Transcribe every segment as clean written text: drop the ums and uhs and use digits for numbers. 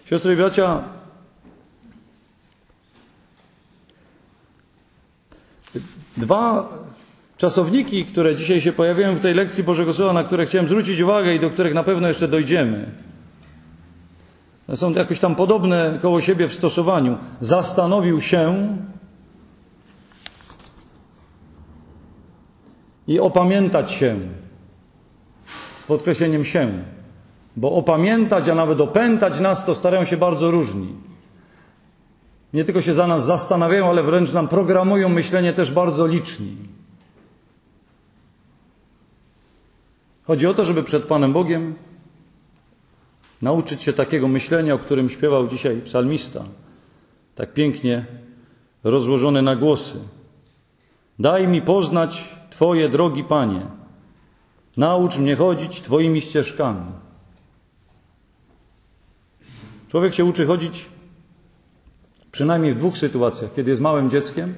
Siostry i bracia, dwa czasowniki, które dzisiaj się pojawiają w tej lekcji Bożego Słowa, na które chciałem zwrócić uwagę i do których na pewno jeszcze dojdziemy, są jakoś tam podobne koło siebie w stosowaniu. Zastanowił się i opamiętać się. Z podkreśleniem się. Bo opamiętać, a nawet opętać nas to starają się bardzo różni. Nie tylko się za nas zastanawiają, ale wręcz nam programują myślenie też bardzo liczni. Chodzi o to, żeby przed Panem Bogiem nauczyć się takiego myślenia, o którym śpiewał dzisiaj psalmista. Tak pięknie rozłożone na głosy. Daj mi poznać Twoje drogi, Panie. Naucz mnie chodzić Twoimi ścieżkami. Człowiek się uczy chodzić przynajmniej w dwóch sytuacjach. Kiedy jest małym dzieckiem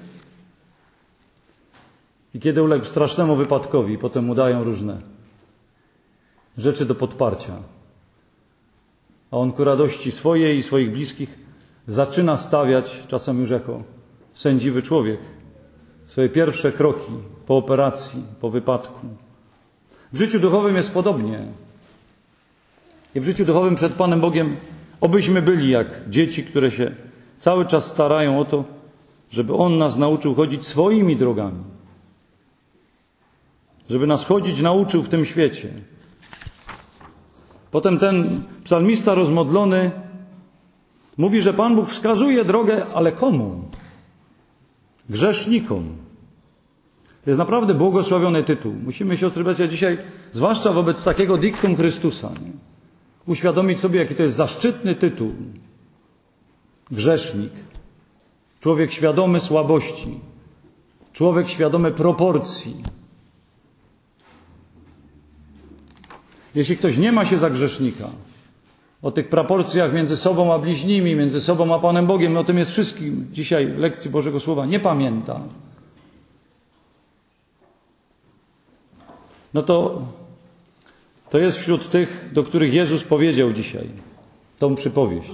i kiedy uległ strasznemu wypadkowi i potem mu dają różne rzeczy do podparcia. A on ku radości swojej i swoich bliskich zaczyna stawiać, czasem już jako sędziwy człowiek, swoje pierwsze kroki po operacji, po wypadku. W życiu duchowym jest podobnie. I w życiu duchowym przed Panem Bogiem obyśmy byli jak dzieci, które się cały czas starają o to, żeby On nas nauczył chodzić swoimi drogami. Żeby nas chodzić nauczył w tym świecie. Potem ten psalmista rozmodlony mówi, że Pan Bóg wskazuje drogę, ale komu? Grzesznikom. To jest naprawdę błogosławiony tytuł. Musimy, siostry i bracia, dzisiaj, zwłaszcza wobec takiego dictum Chrystusa, uświadomić sobie, jaki to jest zaszczytny tytuł. Grzesznik. Człowiek świadomy słabości. Człowiek świadomy proporcji. Jeśli ktoś nie ma się za grzesznika, o tych proporcjach między sobą a bliźnimi, między sobą a Panem Bogiem, o tym jest wszystkim dzisiaj w lekcji Bożego Słowa, nie pamięta, no to jest wśród tych, do których Jezus powiedział dzisiaj tą przypowieść.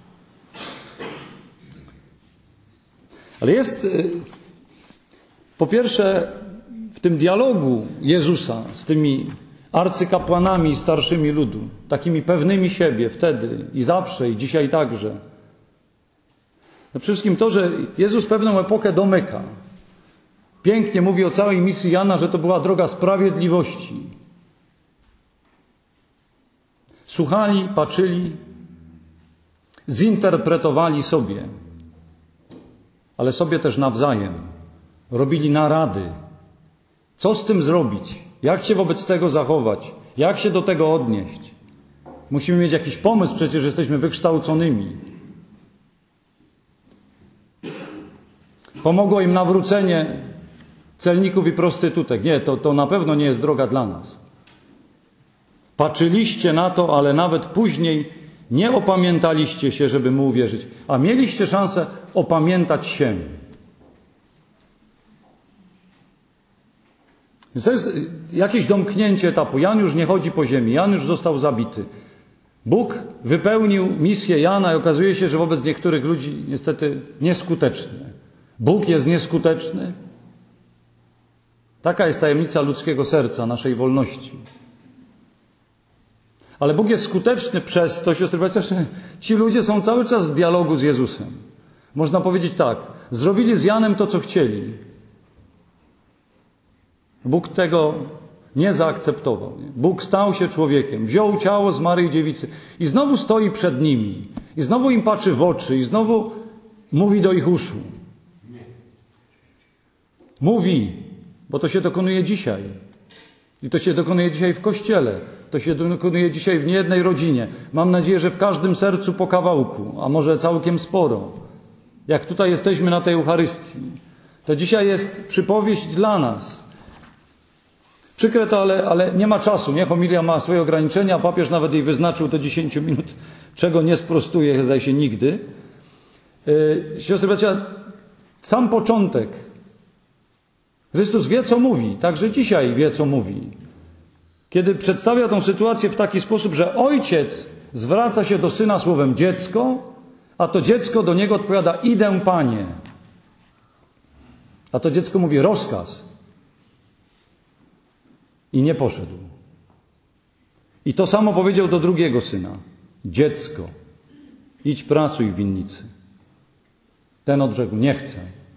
Ale jest po pierwsze w tym dialogu Jezusa z tymi arcykapłanami i starszymi ludu, takimi pewnymi siebie wtedy i zawsze i dzisiaj także. No przede wszystkim to, że Jezus pewną epokę domyka. Pięknie mówi o całej misji Jana, że to była droga sprawiedliwości. Słuchali, patrzyli, zinterpretowali sobie, ale sobie też nawzajem. Robili narady. Co z tym zrobić? Jak się wobec tego zachować? Jak się do tego odnieść? Musimy mieć jakiś pomysł, przecież jesteśmy wykształconymi. Pomogło im nawrócenie celników i prostytutek. Nie, to na pewno nie jest droga dla nas. Patrzyliście na to, ale nawet później nie opamiętaliście się, żeby mu uwierzyć. A mieliście szansę opamiętać się. Więc to jest jakieś domknięcie etapu. Jan już nie chodzi po ziemi. Jan już został zabity. Bóg wypełnił misję Jana i okazuje się, że wobec niektórych ludzi niestety nieskuteczny. Bóg jest nieskuteczny. Taka jest tajemnica ludzkiego serca, naszej wolności. Ale Bóg jest skuteczny przez to, siostry, że ci ludzie są cały czas w dialogu z Jezusem. Można powiedzieć tak, zrobili z Janem to, co chcieli. Bóg tego nie zaakceptował. Bóg stał się człowiekiem, wziął ciało z Maryi Dziewicy i znowu stoi przed nimi. I znowu im patrzy w oczy i znowu mówi do ich uszu. Mówi, bo to się dokonuje dzisiaj. I to się dokonuje dzisiaj w Kościele. To się dokonuje dzisiaj w niejednej rodzinie. Mam nadzieję, że w każdym sercu po kawałku, a może całkiem sporo. Jak tutaj jesteśmy na tej Eucharystii. To dzisiaj jest przypowieść dla nas. Przykre to, ale nie ma czasu. Nie? Homilia ma swoje ograniczenia. Papież nawet jej wyznaczył do 10 minut, czego nie sprostuje, zdaje się, nigdy. Siostry, bracia, sam początek. Chrystus wie, co mówi. Także dzisiaj wie, co mówi. kiedy przedstawia tę sytuację w taki sposób, że ojciec zwraca się do syna słowem dziecko, a to dziecko do niego odpowiada: idę, Panie. A to dziecko mówi: rozkaz. I nie poszedł. I to samo powiedział do drugiego syna: dziecko, idź pracuj w winnicy. Ten odrzekł: nie chcę.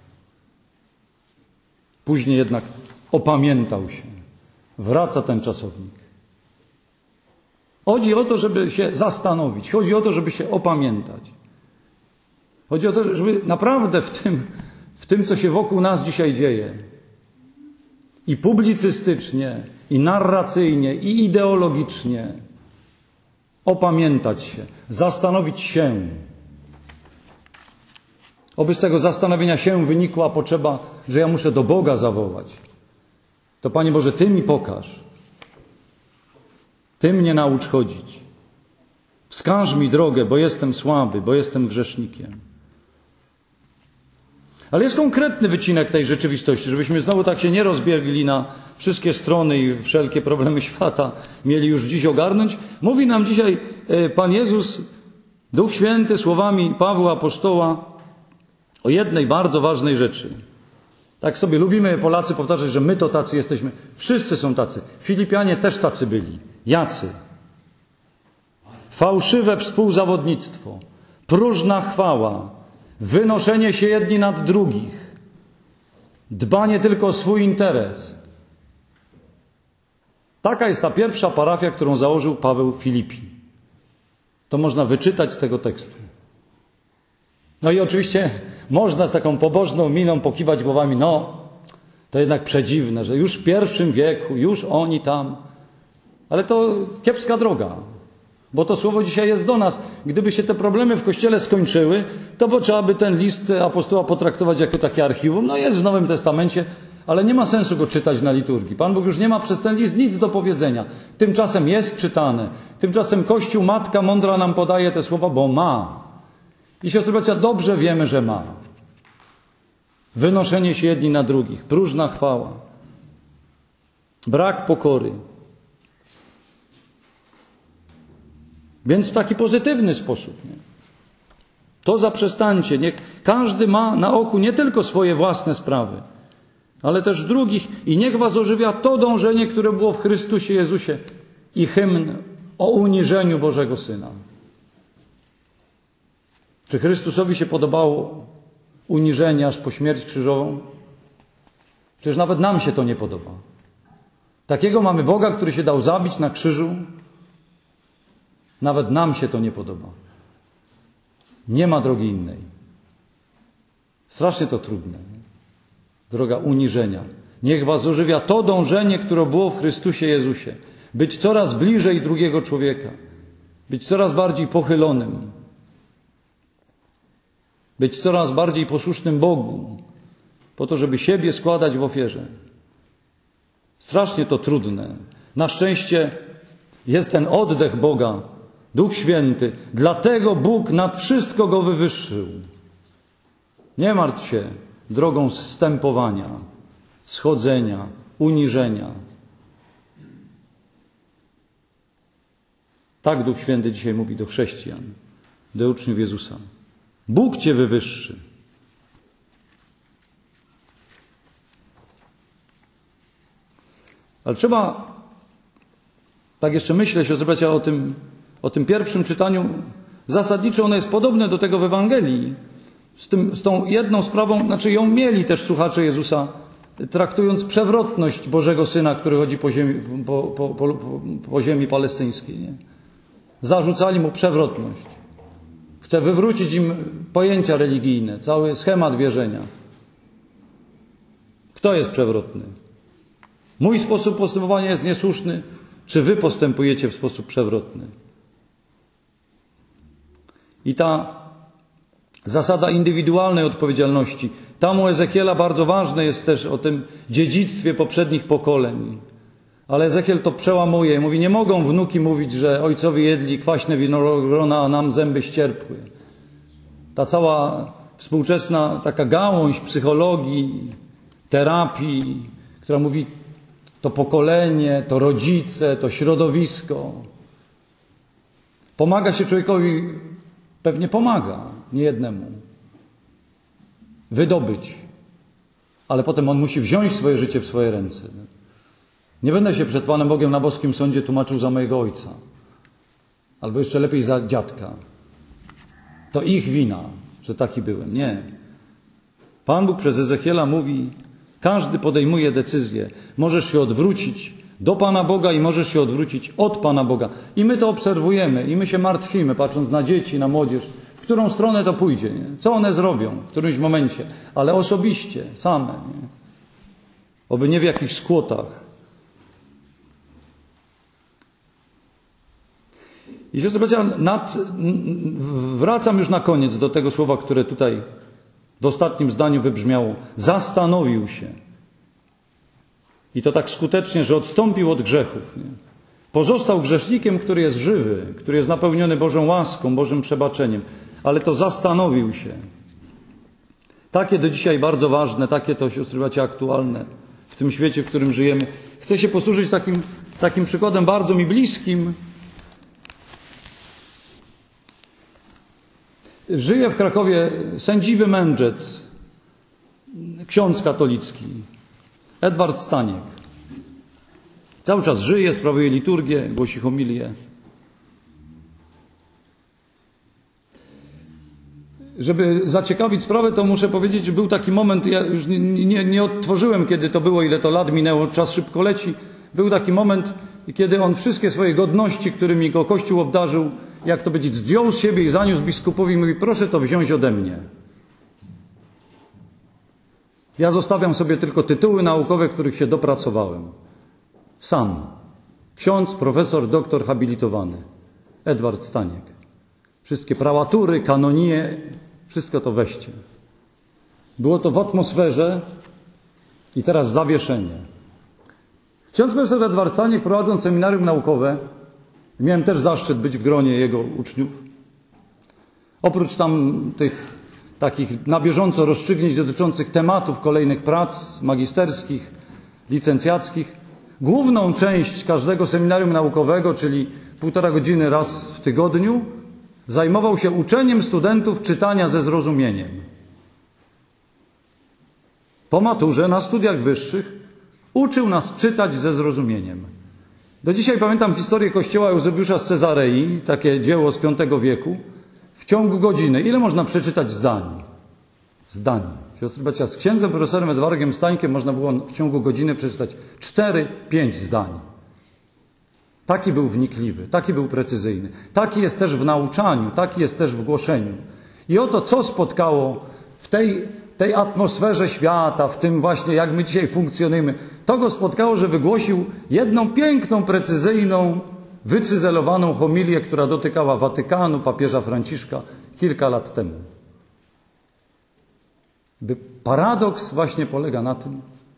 Później jednak opamiętał się. Wraca ten czasownik. Chodzi o to, żeby się zastanowić. Chodzi o to, żeby się opamiętać. Chodzi o to, żeby naprawdę w tym, co się wokół nas dzisiaj dzieje, i publicystycznie, i narracyjnie, i ideologicznie, opamiętać się, zastanowić się. Oby z tego zastanowienia się wynikła potrzeba, że ja muszę do Boga zawołać. To Panie Boże, Ty mi pokaż. Ty mnie naucz chodzić. Wskaż mi drogę, bo jestem słaby, bo jestem grzesznikiem. Ale jest konkretny wycinek tej rzeczywistości, żebyśmy znowu tak się nie rozbiegli na wszystkie strony i wszelkie problemy świata mieli już dziś ogarnąć. Mówi nam dzisiaj Pan Jezus, Duch Święty, słowami Pawła apostoła o jednej bardzo ważnej rzeczy. Tak sobie lubimy Polacy powtarzać, że my to tacy jesteśmy. Wszyscy są tacy. Filipianie też tacy byli. Jacy? Fałszywe współzawodnictwo, próżna chwała, wynoszenie się jedni nad drugich, dbanie tylko o swój interes. Taka jest ta pierwsza parafia, którą założył Paweł w Filipi. To można wyczytać z tego tekstu. No i oczywiście można z taką pobożną miną pokiwać głowami: no, to jednak przedziwne, że już w I wieku, już oni tam. Ale to kiepska droga, bo to słowo dzisiaj jest do nas. Gdyby się te problemy w Kościele skończyły, to trzeba by ten list apostoła potraktować jako takie archiwum. No jest w Nowym Testamencie, ale nie ma sensu go czytać na liturgii. Pan Bóg już nie ma przez ten list nic do powiedzenia. Tymczasem jest czytane. Tymczasem Kościół, Matka mądra nam podaje te słowa, bo ma. I siostry bracia, dobrze wiemy, że ma. Wynoszenie się jedni na drugich, próżna chwała, brak pokory. Więc w taki pozytywny sposób. Nie? To zaprzestańcie. Niech każdy ma na oku nie tylko swoje własne sprawy, ale też drugich. I niech was ożywia to dążenie, które było w Chrystusie Jezusie i hymn o uniżeniu Bożego Syna. Czy Chrystusowi się podobało uniżenie aż po śmierć krzyżową? Przecież nawet nam się to nie podoba. Takiego mamy Boga, który się dał zabić na krzyżu. Nawet nam się to nie podoba. Nie ma drogi innej. Strasznie to trudne. Droga uniżenia. Niech was ożywia to dążenie, które było w Chrystusie Jezusie. Być coraz bliżej drugiego człowieka. Być coraz bardziej pochylonym. Być coraz bardziej posłusznym Bogu. Po to, żeby siebie składać w ofierze. Strasznie to trudne. Na szczęście jest ten oddech Boga, Duch Święty. Dlatego Bóg nad wszystko go wywyższył. Nie martw się drogą zstępowania, schodzenia, uniżenia. Tak Duch Święty dzisiaj mówi do chrześcijan, do uczniów Jezusa. Bóg cię wywyższy. Ale trzeba, tak jeszcze myślę, siostry bracia, o tym pierwszym czytaniu. Zasadniczo ono jest podobne do tego w Ewangelii. Z tą jedną sprawą, znaczy ją mieli też słuchacze Jezusa, traktując przewrotność Bożego Syna, który chodzi po ziemi palestyńskiej. Nie? Zarzucali mu przewrotność. Chce wywrócić im pojęcia religijne, cały schemat wierzenia. Kto jest przewrotny? Mój sposób postępowania jest niesłuszny, czy wy postępujecie w sposób przewrotny? I ta zasada indywidualnej odpowiedzialności. Tam u Ezechiela bardzo ważne jest też o tym dziedzictwie poprzednich pokoleń. Ale Ezechiel to przełamuje. Mówi, nie mogą wnuki mówić, że ojcowie jedli kwaśne winogrona, a nam zęby ścierpły. Ta cała współczesna taka gałąź psychologii, terapii, która mówi, to pokolenie, to rodzice, to środowisko. Pomaga się człowiekowi, pewnie pomaga, niejednemu, wydobyć. Ale potem on musi wziąć swoje życie w swoje ręce. Nie będę się przed Panem Bogiem na boskim sądzie tłumaczył za mojego ojca. Albo jeszcze lepiej za dziadka. To ich wina, że taki byłem. Nie. Pan Bóg przez Ezechiela mówi, każdy podejmuje decyzję. Możesz się odwrócić do Pana Boga i możesz się odwrócić od Pana Boga. I my to obserwujemy i my się martwimy, patrząc na dzieci, na młodzież, w którą stronę to pójdzie, nie? Co one zrobią w którymś momencie, ale osobiście, same. Nie? Oby nie w jakichś skłotach. I siostry bracia, wracam już na koniec do tego słowa, które tutaj w ostatnim zdaniu wybrzmiało. Zastanowił się. I to tak skutecznie, że odstąpił od grzechów. Nie? Pozostał grzesznikiem, który jest żywy, który jest napełniony Bożą łaską, Bożym przebaczeniem. Ale to zastanowił się. Takie do dzisiaj bardzo ważne, takie to, siostry bracia, aktualne w tym świecie, w którym żyjemy. Chcę się posłużyć takim przykładem bardzo mi bliskim. Żyje w Krakowie sędziwy mędrzec, ksiądz katolicki, Edward Staniek. Cały czas żyje, sprawuje liturgię, głosi homilię. Żeby zaciekawić sprawę, to muszę powiedzieć, że był taki moment, ja już nie odtworzyłem, kiedy to było, ile to lat minęło, czas szybko leci. Był taki moment, kiedy on wszystkie swoje godności, którymi go Kościół obdarzył, jak to powiedzieć, zdjął z siebie i zaniósł biskupowi i mówi, proszę to wziąć ode mnie. Ja zostawiam sobie tylko tytuły naukowe, których się dopracowałem. Sam. Ksiądz, profesor, doktor habilitowany. Edward Staniek. Wszystkie prałatury, kanonie, wszystko to weźcie. Było to w atmosferze i teraz zawieszenie. Ksiądz profesor Edward Staniek, prowadząc seminarium naukowe, miałem też zaszczyt być w gronie jego uczniów. Oprócz tam tych takich na bieżąco rozstrzygnięć dotyczących tematów kolejnych prac magisterskich, licencjackich, główną część każdego seminarium naukowego, czyli 1,5 godziny raz w tygodniu, zajmował się uczeniem studentów czytania ze zrozumieniem. Po maturze na studiach wyższych uczył nas czytać ze zrozumieniem. Do dzisiaj pamiętam historię kościoła Eusebiusza z Cezarei, takie dzieło z V wieku. W ciągu godziny. Ile można przeczytać zdań? Zdań. Siostry bracia, z księdzem profesorem Edwardem Stańkiem można było w ciągu godziny przeczytać 4-5 zdań. Taki był wnikliwy, taki był precyzyjny. Taki jest też w nauczaniu, taki jest też w głoszeniu. I oto co spotkało w tej atmosferze świata, w tym właśnie jak my dzisiaj funkcjonujemy. To go spotkało, że wygłosił jedną piękną, precyzyjną, wycyzelowaną homilię, która dotykała Watykanu, papieża Franciszka kilka lat temu. Paradoks właśnie polega na tym,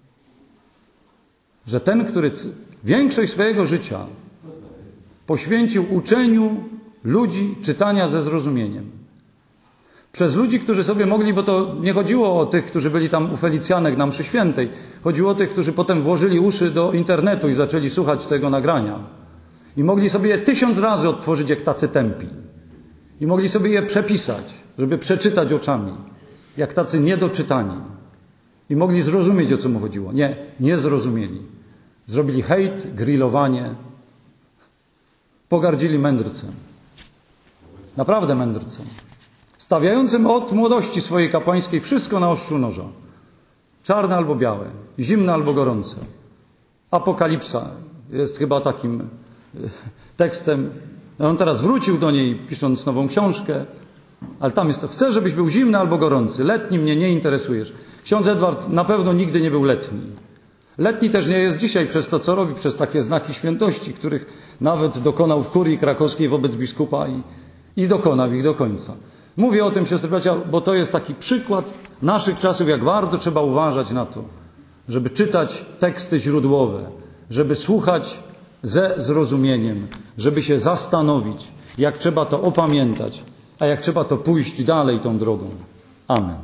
że ten, który większość swojego życia poświęcił uczeniu ludzi czytania ze zrozumieniem. Przez ludzi, którzy sobie mogli, bo to nie chodziło o tych, którzy byli tam u Felicjanek na mszy świętej, chodziło o tych, którzy potem włożyli uszy do internetu i zaczęli słuchać tego nagrania. I mogli sobie je 1000 razy odtworzyć jak tacy tępi. I mogli sobie je przepisać, żeby przeczytać oczami, jak tacy niedoczytani. I mogli zrozumieć, o co mu chodziło. Nie zrozumieli. Zrobili hejt, grillowanie. Pogardzili mędrcem. Naprawdę mędrcem. Stawiającym od młodości swojej kapłańskiej wszystko na ostrzu noża. Czarne albo białe, zimne albo gorące. Apokalipsa jest chyba takim tekstem. On teraz wrócił do niej, pisząc nową książkę, ale tam jest to, chcę, żebyś był zimny albo gorący. Letni mnie nie interesujesz. Ksiądz Edward na pewno nigdy nie był letni. Letni też nie jest dzisiaj przez to, co robi, przez takie znaki świętości, których nawet dokonał w kurii krakowskiej wobec biskupa i dokonał ich do końca. Mówię o tym, siostry bracia, bo to jest taki przykład naszych czasów, jak bardzo trzeba uważać na to, żeby czytać teksty źródłowe, żeby słuchać ze zrozumieniem, żeby się zastanowić, jak trzeba to opamiętać, a jak trzeba to pójść dalej tą drogą. Amen.